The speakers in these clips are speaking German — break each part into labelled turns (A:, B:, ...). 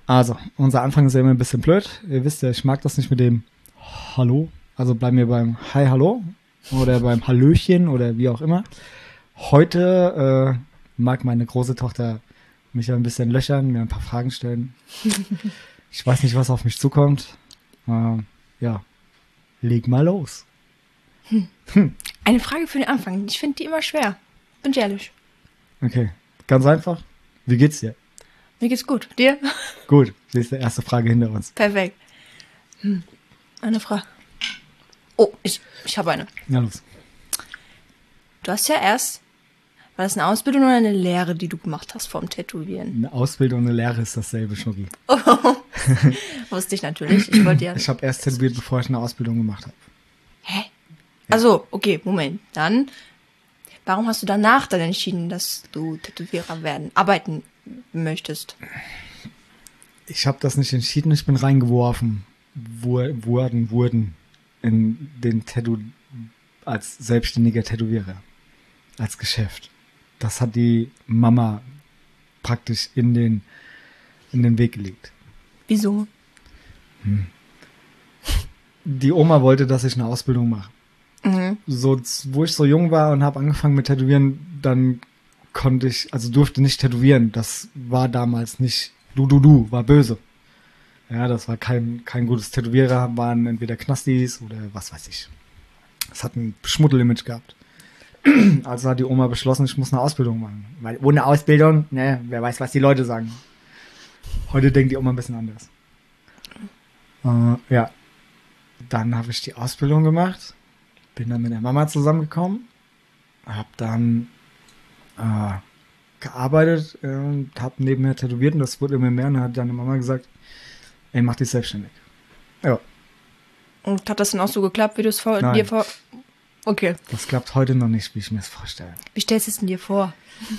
A: Also, unser Anfang ist ja immer ein bisschen blöd. Ihr wisst ja, ich mag das nicht mit dem Hallo. Also bleiben wir beim Hi, Hallo oder beim Hallöchen oder wie auch immer. Heute mag meine große Tochter mich ein bisschen löchern, mir ein paar Fragen stellen. Ich weiß nicht, was auf mich zukommt. Ja, leg mal los.
B: Eine Frage für den Anfang. Ich finde die immer schwer. Bin ich ehrlich.
A: Okay, ganz einfach. Wie geht's dir?
B: Mir geht's gut. Dir?
A: Gut, sie ist die erste Frage hinter uns.
B: Perfekt. Eine Frage. Oh, ich habe eine.
A: Na los.
B: Du hast ja erst, war das eine Ausbildung oder eine Lehre, die du gemacht hast vom Tätowieren?
A: Eine Ausbildung und eine Lehre ist dasselbe, Schnucki.
B: Oh, wusste ich natürlich. Ich wollte ja.
A: Ich habe erst tätowiert, bevor ich eine Ausbildung gemacht habe.
B: Hä? Also, okay, Moment. Dann, warum hast du danach dann entschieden, dass du Tätowierer arbeiten möchtest?
A: Ich habe das nicht entschieden, ich bin reingeworfen wurden in den Tattoo als selbstständiger Tätowierer, als Geschäft. Das hat die Mama praktisch in den Weg gelegt.
B: Wieso?
A: Die Oma wollte, dass ich eine Ausbildung mache.
B: Mhm.
A: So, wo ich so jung war und habe angefangen mit Tätowieren, dann durfte nicht tätowieren. Das war damals nicht, war böse. Ja, das war kein gutes Tätowierer, waren entweder Knastis oder was weiß ich. Es hat ein Schmuddelimage gehabt. Also hat die Oma beschlossen, ich muss eine Ausbildung machen. Weil ohne Ausbildung, ne, wer weiß, was die Leute sagen. Heute denkt die Oma ein bisschen anders. Ja, dann habe ich die Ausbildung gemacht, bin dann mit der Mama zusammengekommen, habe dann gearbeitet und habe nebenher tätowiert und das wurde immer mehr und dann hat deine Mama gesagt, ey, mach dich selbstständig. Ja.
B: Und hat das dann auch so geklappt, wie du es
A: Nein.
B: dir vor... Okay.
A: Das klappt heute noch nicht, wie ich mir das vorstelle.
B: Wie stellst du es denn dir vor?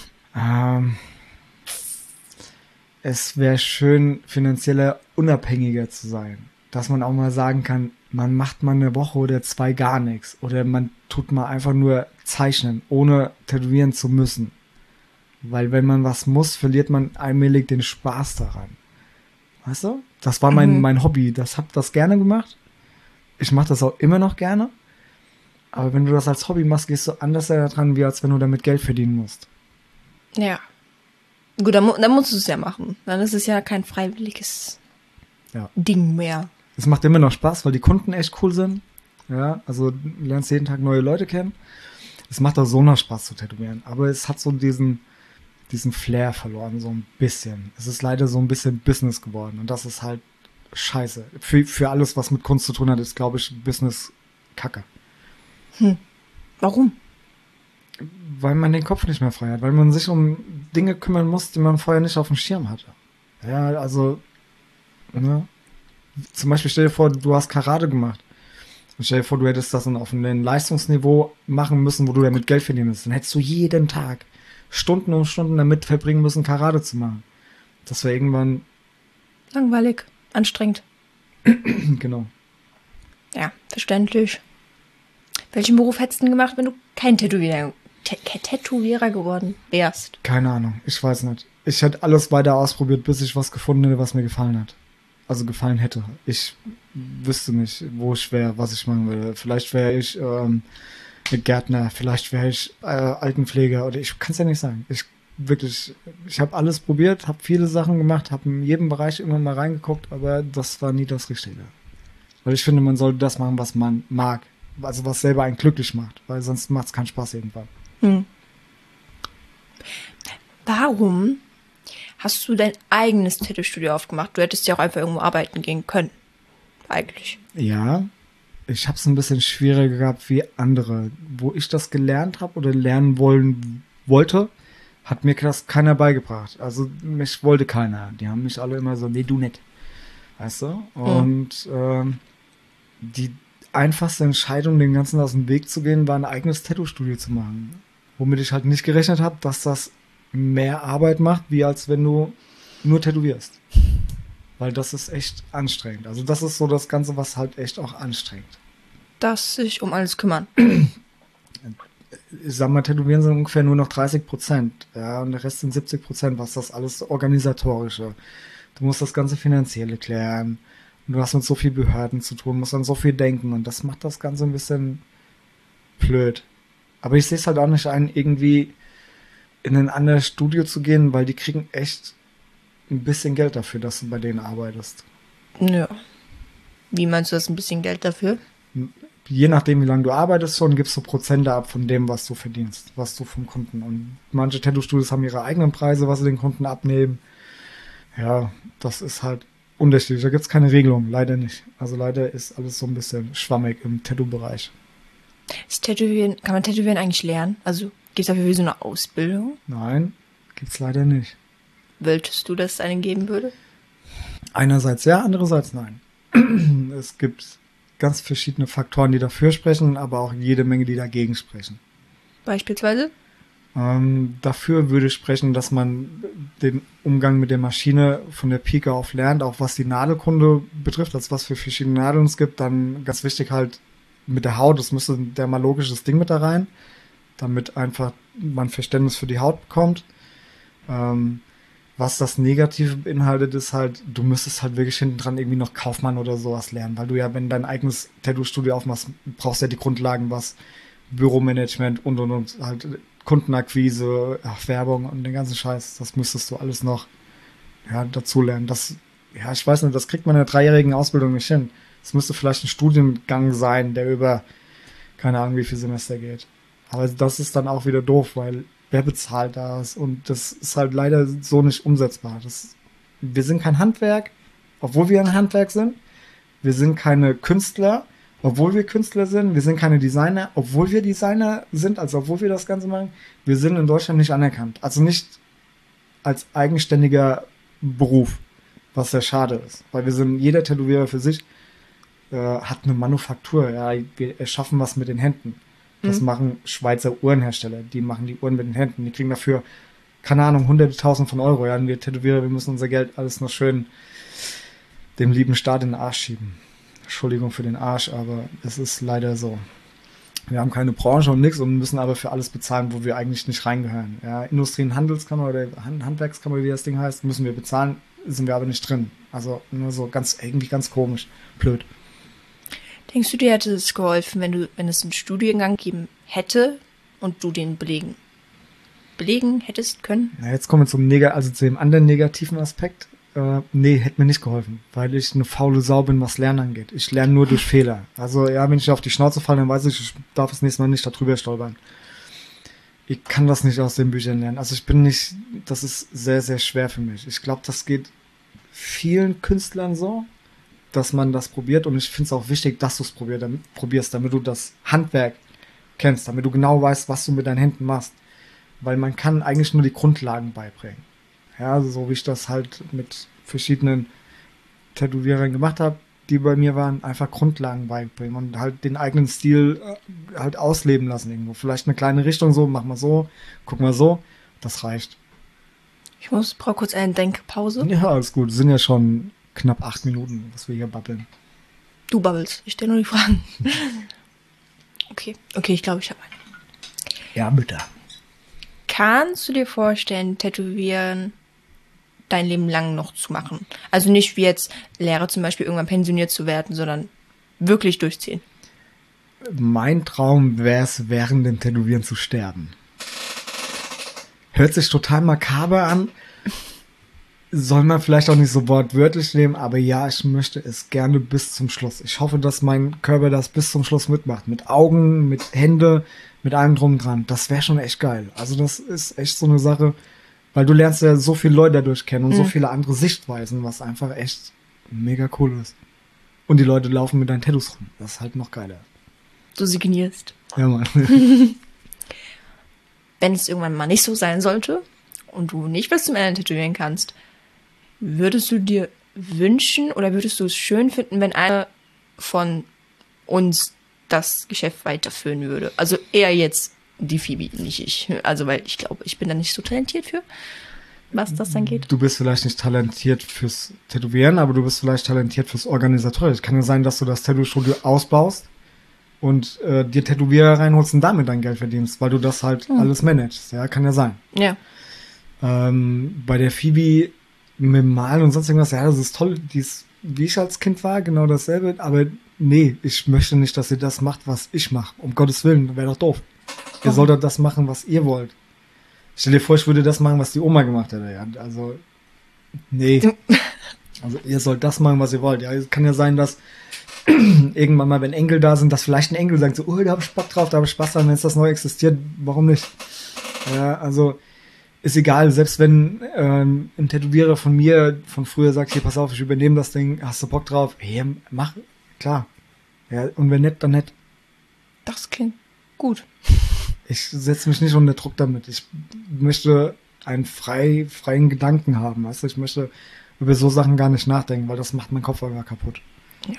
A: Es wäre schön, finanzieller unabhängiger zu sein. Dass man auch mal sagen kann, man macht mal eine Woche oder 2 gar nichts. Oder man tut mal einfach nur zeichnen, ohne tätowieren zu müssen. Weil wenn man was muss, verliert man allmählich den Spaß daran. Weißt du? Das war mein Hobby. Hab das gerne gemacht. Ich mache das auch immer noch gerne. Aber wenn du das als Hobby machst, gehst du anders daran, wie als wenn du damit Geld verdienen musst.
B: Ja. Gut, dann musst du es ja machen. Dann ist es ja kein freiwilliges Ding mehr.
A: Es macht immer noch Spaß, weil die Kunden echt cool sind. Ja, also du lernst jeden Tag neue Leute kennen. Es macht auch so noch Spaß zu tätowieren. Aber es hat so diesen Flair verloren, so ein bisschen. Es ist leider so ein bisschen Business geworden. Und das ist halt scheiße. Für alles, was mit Kunst zu tun hat, ist, glaube ich, Business Kacke.
B: Warum?
A: Weil man den Kopf nicht mehr frei hat. Weil man sich um Dinge kümmern muss, die man vorher nicht auf dem Schirm hatte. Ja, also, ne? Zum Beispiel stell dir vor, du hast Karate gemacht. Und stell dir vor, du hättest das dann auf einem Leistungsniveau machen müssen, wo du damit Geld verdienen müsstest. Dann hättest du jeden Tag Stunden und Stunden damit verbringen müssen, Karate zu machen. Das wäre irgendwann...
B: Langweilig, anstrengend.
A: Genau.
B: Ja, verständlich. Welchen Beruf hättest du denn gemacht, wenn du kein Tätowierer geworden wärst?
A: Keine Ahnung, ich weiß nicht. Ich hätte alles weiter ausprobiert, bis ich was gefunden hätte, was mir gefallen hat. Also gefallen hätte. Ich wüsste nicht, wo ich wäre, was ich machen würde. Vielleicht wäre ich Gärtner, vielleicht wäre ich Altenpfleger oder ich kann es ja nicht sagen. Ich habe alles probiert, habe viele Sachen gemacht, habe in jedem Bereich immer mal reingeguckt, aber das war nie das Richtige. Weil ich finde, man sollte das machen, was man mag. Also was selber einen glücklich macht, weil sonst macht es keinen Spaß irgendwann.
B: Warum hast du dein eigenes Tattoo-Studio aufgemacht? Du hättest ja auch einfach irgendwo arbeiten gehen können. Eigentlich.
A: Ja, ich habe es ein bisschen schwieriger gehabt wie andere. Wo ich das gelernt habe oder lernen wollte, hat mir das keiner beigebracht. Also mich wollte keiner. Die haben mich alle immer so, nee, du nicht. Weißt du? Und die einfachste Entscheidung, dem Ganzen aus dem Weg zu gehen, war ein eigenes Tattoo-Studio zu machen. Womit ich halt nicht gerechnet habe, dass das mehr Arbeit macht, wie als wenn du nur tätowierst. Weil das ist echt anstrengend. Also das ist so das Ganze, was halt echt auch anstrengt.
B: Dass sich um alles kümmern.
A: Ich sag mal, Tätowieren sind ungefähr nur noch 30%. Ja, und der Rest sind 70%, was das alles Organisatorische, Du musst das ganze Finanzielle klären. Und du hast mit so viel Behörden zu tun, musst an so viel denken. Und das macht das Ganze ein bisschen blöd. Aber ich sehe es halt auch nicht ein, irgendwie in ein anderes Studio zu gehen, weil die kriegen echt ein bisschen Geld dafür, dass du bei denen arbeitest.
B: Ja. Wie meinst du das, ein bisschen Geld dafür?
A: Je nachdem, wie lange du arbeitest, schon gibst du Prozente ab von dem, was du verdienst, was du vom Kunden. Und manche Tattoo-Studios haben ihre eigenen Preise, was sie den Kunden abnehmen. Ja, das ist halt unterschiedlich. Da gibt es keine Regelung, leider nicht. Also leider ist alles so ein bisschen schwammig im Tattoo-Bereich.
B: Kann man Tätowieren eigentlich lernen? Also gibt es dafür wie so eine Ausbildung?
A: Nein, gibt's leider nicht.
B: Wolltest du, dass es einen geben würde?
A: Einerseits ja, andererseits nein. Es gibt ganz verschiedene Faktoren, die dafür sprechen, aber auch jede Menge, die dagegen sprechen.
B: Beispielsweise?
A: Dafür würde sprechen, dass man den Umgang mit der Maschine von der Pike auf lernt, auch was die Nadelkunde betrifft, also was für verschiedene Nadeln es gibt. Dann ganz wichtig halt mit der Haut, das müsste ein dermalogisches Ding mit da rein, damit einfach man Verständnis für die Haut bekommt. Was das Negative beinhaltet, ist halt, du müsstest halt wirklich hinten dran irgendwie noch Kaufmann oder sowas lernen, weil du ja, wenn du dein eigenes Tattoo-Studio aufmachst, brauchst ja die Grundlagen, was Büromanagement und halt Kundenakquise, Werbung und den ganzen Scheiß, das müsstest du alles noch dazu lernen. Das, ich weiß nicht, das kriegt man in einer 3-jährigen Ausbildung nicht hin. Es müsste vielleicht ein Studiengang sein, der über, keine Ahnung, wie viel Semester geht. Aber das ist dann auch wieder doof, weil wer bezahlt das? Und das ist halt leider so nicht umsetzbar. Wir sind kein Handwerk, obwohl wir ein Handwerk sind. Wir sind keine Künstler, obwohl wir Künstler sind. Wir sind keine Designer, obwohl wir Designer sind, also obwohl wir das Ganze machen. Wir sind in Deutschland nicht anerkannt. Also nicht als eigenständiger Beruf, was sehr schade ist. Weil jeder Tätowierer für sich hat eine Manufaktur. Ja, wir erschaffen was mit den Händen. Das machen Schweizer Uhrenhersteller. Die machen die Uhren mit den Händen. Die kriegen dafür, keine Ahnung, hunderte tausend von Euro. Ja, und wir Tätowierer, wir müssen unser Geld alles noch schön dem lieben Staat in den Arsch schieben. Entschuldigung für den Arsch, aber es ist leider so. Wir haben keine Branche und nichts und müssen aber für alles bezahlen, wo wir eigentlich nicht reingehören. Ja, Industrie- und Handelskammer oder Handwerkskammer, wie das Ding heißt, müssen wir bezahlen, sind wir aber nicht drin. Also nur so irgendwie ganz komisch. Blöd.
B: Denkst du, dir hätte es geholfen, wenn es einen Studiengang gegeben hätte und du den belegen hättest können?
A: Na, jetzt kommen wir zu dem anderen negativen Aspekt. Nee, hätte mir nicht geholfen, weil ich eine faule Sau bin, was Lernen angeht. Ich lerne nur durch Fehler. Also ja, wenn ich auf die Schnauze falle, dann weiß ich darf das nächste Mal nicht darüber stolpern. Ich kann das nicht aus den Büchern lernen. Also das ist sehr, sehr schwer für mich. Ich glaube, das geht vielen Künstlern so, dass man das probiert, und ich finde es auch wichtig, dass du es probierst, damit du das Handwerk kennst, damit du genau weißt, was du mit deinen Händen machst. Weil man kann eigentlich nur die Grundlagen beibringen. Ja, so wie ich das halt mit verschiedenen Tätowierern gemacht habe, die bei mir waren, einfach Grundlagen beibringen und halt den eigenen Stil halt ausleben lassen irgendwo. Vielleicht eine kleine Richtung so, mach mal so, guck mal so, das reicht.
B: Ich brauche kurz eine Denkpause.
A: Ja, alles gut, sind ja schon knapp 8 Minuten, was wir hier babbeln.
B: Du babbelst, ich stelle nur die Fragen. Okay, ich glaube, ich habe eine.
A: Ja, bitte.
B: Kannst du dir vorstellen, Tätowieren dein Leben lang noch zu machen? Also nicht wie jetzt Lehrer zum Beispiel irgendwann pensioniert zu werden, sondern wirklich durchziehen.
A: Mein Traum wäre es, während dem Tätowieren zu sterben. Hört sich total makaber an. Soll man vielleicht auch nicht so wortwörtlich nehmen, aber ja, ich möchte es gerne bis zum Schluss. Ich hoffe, dass mein Körper das bis zum Schluss mitmacht. Mit Augen, mit Hände, mit allem drum dran. Das wäre schon echt geil. Also das ist echt so eine Sache, weil du lernst ja so viele Leute dadurch kennen und so viele andere Sichtweisen, was einfach echt mega cool ist. Und die Leute laufen mit deinen Tattoos rum. Das ist halt noch geiler.
B: Du signierst.
A: Ja, Mann.
B: Wenn es irgendwann mal nicht so sein sollte und du nicht bis zum Ende tätowieren kannst, würdest du dir wünschen oder würdest du es schön finden, wenn einer von uns das Geschäft weiterführen würde? Also eher jetzt die Phoebe, nicht ich. Also weil ich glaube, ich bin da nicht so talentiert für, was das dann geht.
A: Du bist vielleicht nicht talentiert fürs Tätowieren, aber du bist vielleicht talentiert fürs Organisatorische. Kann ja sein, dass du das Tattoo-Studio ausbaust und dir Tätowierer reinholst und damit dein Geld verdienst, weil du das halt alles managst. Ja, kann ja sein.
B: Ja.
A: Bei der Phoebe mit dem Malen und sonst irgendwas, ja, das ist toll, wie ich als Kind war, genau dasselbe, aber nee, ich möchte nicht, dass ihr das macht, was ich mache. Um Gottes Willen, wäre doch doof. Ihr solltet das machen, was ihr wollt. Stell dir vor, ich würde das machen, was die Oma gemacht hätte. Ja, also, nee. Also, ihr sollt das machen, was ihr wollt. Ja, es kann ja sein, dass irgendwann mal, wenn Enkel da sind, dass vielleicht ein Enkel sagt so, oh, da hab ich Bock drauf, da hab ich Spaß dran, wenn es das neu existiert, warum nicht? Ja, also, ist egal, selbst wenn ein Tätowierer von mir von früher sagt, hier, pass auf, ich übernehme das Ding, hast du Bock drauf? Hey, mach, klar. Ja, und wenn nicht, dann nicht.
B: Das klingt gut.
A: Ich setze mich nicht unter Druck damit. Ich möchte einen freien Gedanken haben. Weißt du? Ich möchte über so Sachen gar nicht nachdenken, weil das macht meinen Kopf einfach kaputt.
B: Ja.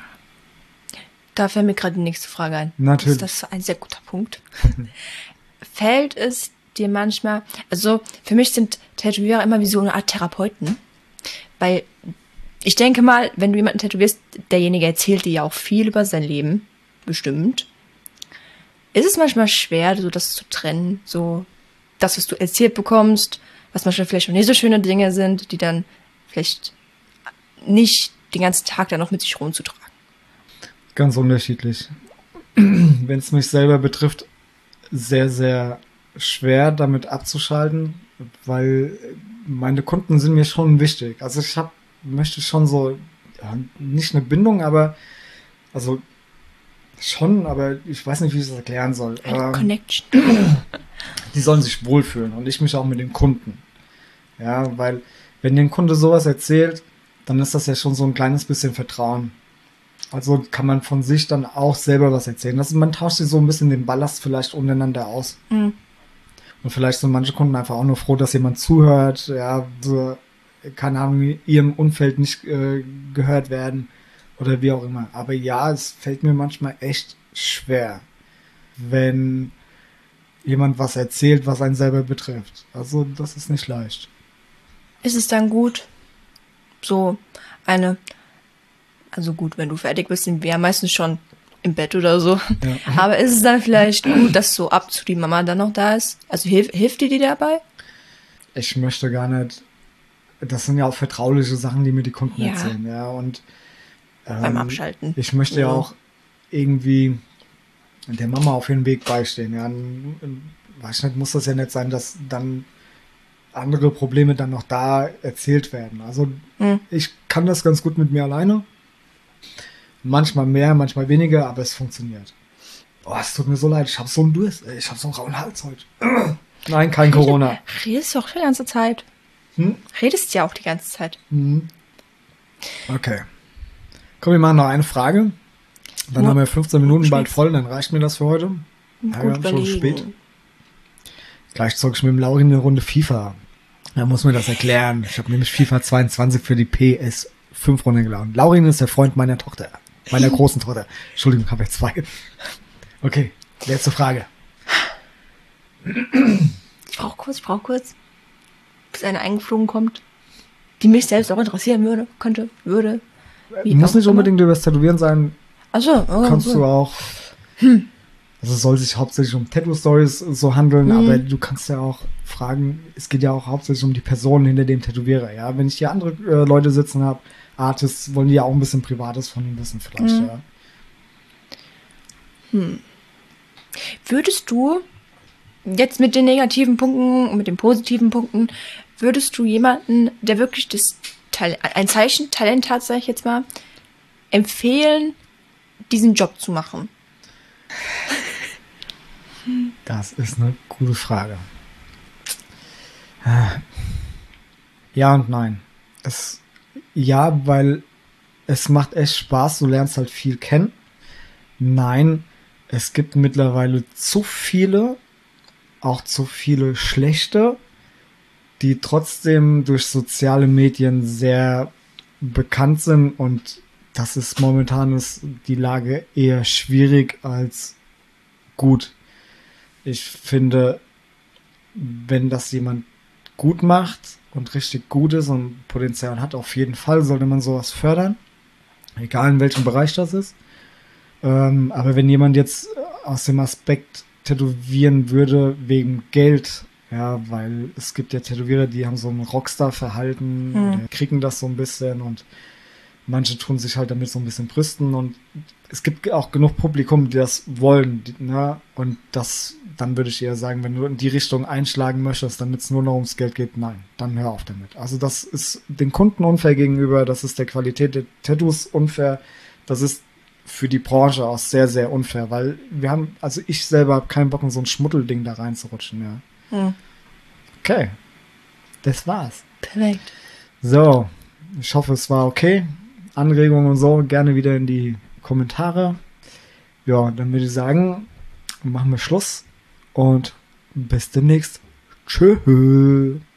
B: Da fällt mir gerade die nächste Frage ein.
A: Natürlich.
B: Das ist ein sehr guter Punkt. Fällt es dir manchmal, also für mich sind Tätowierer immer wie so eine Art Therapeuten, weil ich denke mal, wenn du jemanden tätowierst, derjenige erzählt dir ja auch viel über sein Leben, bestimmt. Ist es manchmal schwer, so das zu trennen, so das, was du erzählt bekommst, was manchmal vielleicht auch nicht so schöne Dinge sind, die dann vielleicht nicht den ganzen Tag dann noch mit sich rumzutragen?
A: Ganz unterschiedlich. Wenn es mich selber betrifft, sehr, sehr schwer damit abzuschalten, weil meine Kunden sind mir schon wichtig. Also ich möchte schon so, ja, nicht eine Bindung, aber also schon, aber ich weiß nicht, wie ich das erklären soll.
B: Eine Connection.
A: Die sollen sich wohlfühlen und ich mich auch mit den Kunden. Ja, weil wenn dir ein Kunde sowas erzählt, dann ist das ja schon so ein kleines bisschen Vertrauen. Also kann man von sich dann auch selber was erzählen. Man tauscht sich so ein bisschen den Ballast vielleicht untereinander aus. Mhm. Und vielleicht sind manche Kunden einfach auch nur froh, dass jemand zuhört, ja, so, keine Ahnung, ihrem Umfeld nicht gehört werden oder wie auch immer. Aber ja, es fällt mir manchmal echt schwer, wenn jemand was erzählt, was einen selber betrifft. Also das ist nicht leicht.
B: Ist es dann gut, so also gut, wenn du fertig bist, sind wir ja meistens schon im Bett oder so. Ja. Aber ist es dann vielleicht gut, dass so ab zu die Mama dann noch da ist? Also hilft dir die dabei?
A: Ich möchte gar nicht. Das sind ja auch vertrauliche Sachen, die mir die Kunden erzählen. Ja, und
B: beim Abschalten.
A: Ich möchte ja auch irgendwie der Mama auf ihren Weg beistehen. Ja, weiß nicht, muss das ja nicht sein, dass dann andere Probleme dann noch da erzählt werden. Also ich kann das ganz gut mit mir alleine. Manchmal mehr, manchmal weniger, aber es funktioniert. Oh, es tut mir so leid, ich habe so einen Durst. Ich habe so einen rauen Hals heute. Nein, kein Corona.
B: Redest du auch die ganze Zeit. Redest ja auch die ganze Zeit.
A: Okay. Komm, wir machen noch eine Frage. Dann haben wir 15 Minuten bald voll, dann reicht mir das für heute.
B: Gut
A: schon spät. Gleich zocke ich mit dem Laurin eine Runde FIFA. Da muss mir das erklären. Ich habe nämlich FIFA 22 für die PS5 runtergeladen. Laurin ist der Freund meiner Tochter. Meiner großen Tochter. Entschuldigung, habe ich zwei. Okay, letzte Frage.
B: Ich brauche kurz. Bis eine eingeflogen kommt, die mich selbst auch interessieren würde.
A: Muss nicht unbedingt über das Tätowieren sein.
B: Achso,
A: kannst du auch. Also es soll sich hauptsächlich um Tattoo-Stories so handeln, aber du kannst ja auch fragen, es geht ja auch hauptsächlich um die Person hinter dem Tätowierer. Ja, wenn ich hier andere Leute sitzen habe, Artists, wollen die ja auch ein bisschen Privates von ihm wissen vielleicht. Ja.
B: Würdest du jetzt mit den negativen Punkten und mit den positiven Punkten, würdest du jemanden, der wirklich ein Zeichentalent hat, sag ich jetzt mal, empfehlen, diesen Job zu machen?
A: Das ist eine gute Frage. Ja und nein. Ja, weil es macht echt Spaß, du lernst halt viel kennen. Nein, es gibt mittlerweile zu viele, auch zu viele schlechte, die trotzdem durch soziale Medien sehr bekannt sind, und das ist momentan die Lage eher schwierig als gut. Ich finde, wenn das jemand gut macht und richtig gut ist und Potenzial hat, auf jeden Fall sollte man sowas fördern, egal in welchem Bereich das ist. Aber wenn jemand jetzt aus dem Aspekt tätowieren würde wegen Geld Ja, weil es gibt ja Tätowierer, die haben so ein Rockstar-Verhalten, oder kriegen das so ein bisschen und manche tun sich halt damit so ein bisschen brüsten und es gibt auch genug Publikum, die das wollen, ne? Und dann würde ich eher sagen, wenn du in die Richtung einschlagen möchtest, damit es nur noch ums Geld geht, nein, dann hör auf damit. Also das ist den Kunden unfair gegenüber, das ist der Qualität der Tattoos unfair, das ist für die Branche auch sehr, sehr unfair, weil also ich selber habe keinen Bock, in so ein Schmuddelding da reinzurutschen, ja. Okay, das war's.
B: Perfekt.
A: So, ich hoffe, es war okay. Anregungen und so gerne wieder in die Kommentare. Ja, dann würde ich sagen, machen wir Schluss und bis demnächst. Tschüss.